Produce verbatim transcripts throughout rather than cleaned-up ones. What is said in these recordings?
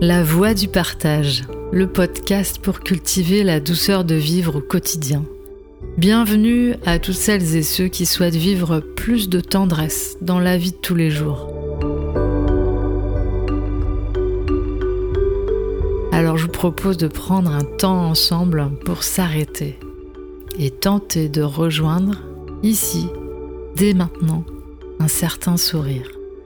La voix du partage, le podcast pour cultiver la douceur de vivre au quotidien. Bienvenue à toutes celles et ceux qui souhaitent vivre plus de tendresse dans la vie de tous les jours. Alors je vous propose de prendre un temps ensemble pour s'arrêter et tenter de rejoindre, ici, dès maintenant, un certain sourire.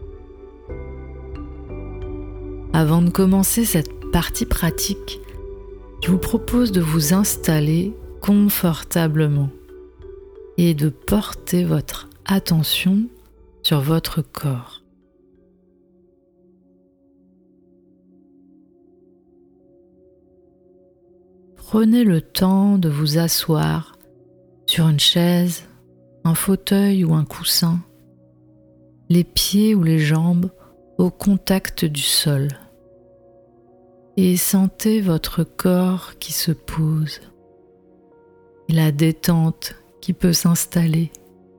Avant de commencer cette partie pratique, je vous propose de vous installer confortablement et de porter votre attention sur votre corps. Prenez le temps de vous asseoir sur une chaise, un fauteuil ou un coussin, les pieds ou les jambes au contact du sol. Et sentez votre corps qui se pose, la détente qui peut s'installer,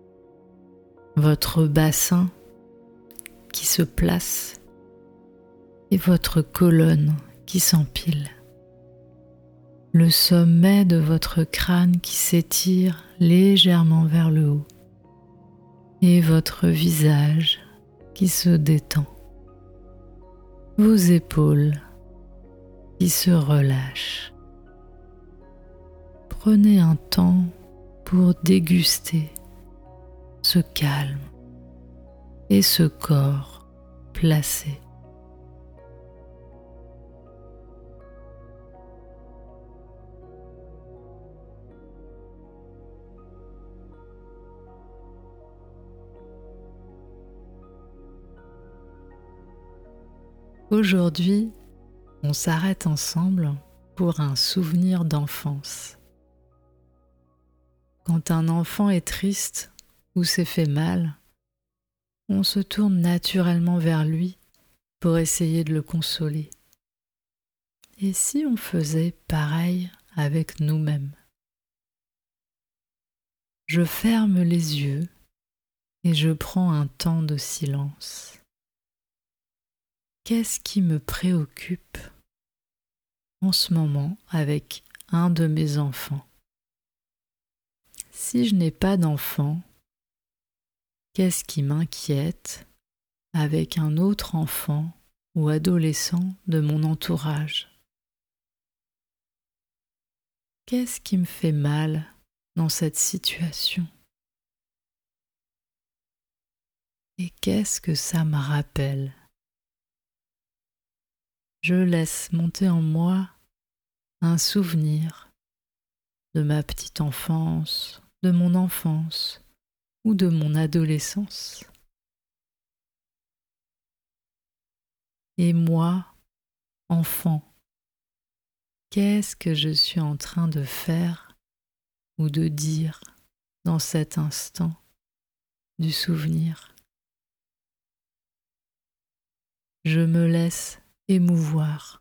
votre bassin qui se place et votre colonne qui s'empile. Le sommet de votre crâne qui s'étire légèrement vers le haut et votre visage qui se détend. Vos épaules qui se relâchent. Prenez un temps pour déguster ce calme et ce corps placé. Aujourd'hui, on s'arrête ensemble pour un souvenir d'enfance. Quand un enfant est triste ou s'est fait mal, on se tourne naturellement vers lui pour essayer de le consoler. Et si on faisait pareil avec nous-mêmes? Je ferme les yeux et je prends un temps de silence. Qu'est-ce qui me préoccupe en ce moment avec un de mes enfants? Si je n'ai pas d'enfant, qu'est-ce qui m'inquiète avec un autre enfant ou adolescent de mon entourage? Qu'est-ce qui me fait mal dans cette situation? Et qu'est-ce que ça me rappelle? Je laisse monter en moi un souvenir de ma petite enfance, de mon enfance ou de mon adolescence. Et moi, enfant, qu'est-ce que je suis en train de faire ou de dire dans cet instant du souvenir? Je me laisse émouvoir.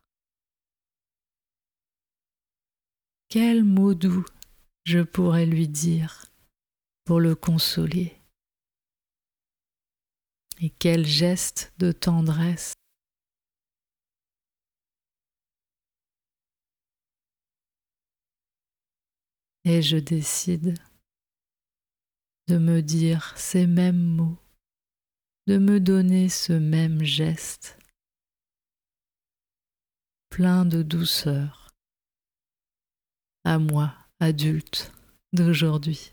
Quel mot doux je pourrais lui dire pour le consoler? Et quel geste de tendresse? Et je décide de me dire ces mêmes mots, de me donner ce même geste, plein de douceur, à moi, adulte d'aujourd'hui.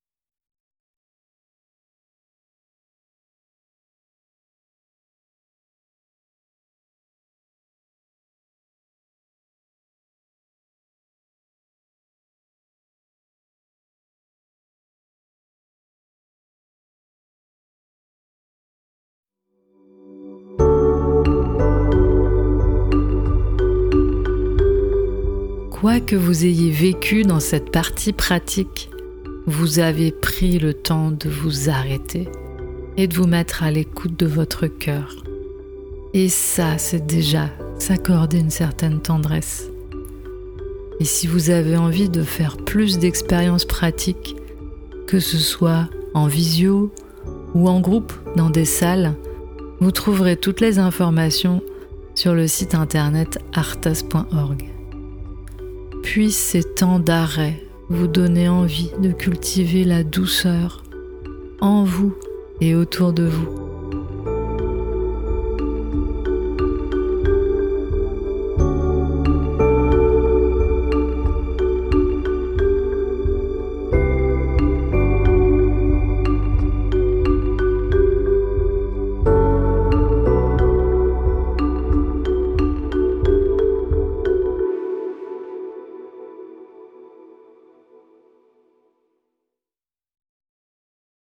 Quoi que vous ayez vécu dans cette partie pratique, vous avez pris le temps de vous arrêter et de vous mettre à l'écoute de votre cœur. Et ça, c'est déjà s'accorder une certaine tendresse. Et si vous avez envie de faire plus d'expériences pratiques, que ce soit en visio ou en groupe dans des salles, vous trouverez toutes les informations sur le site internet arthas point org. Puissent ces temps d'arrêt vous donner envie de cultiver la douceur en vous et autour de vous.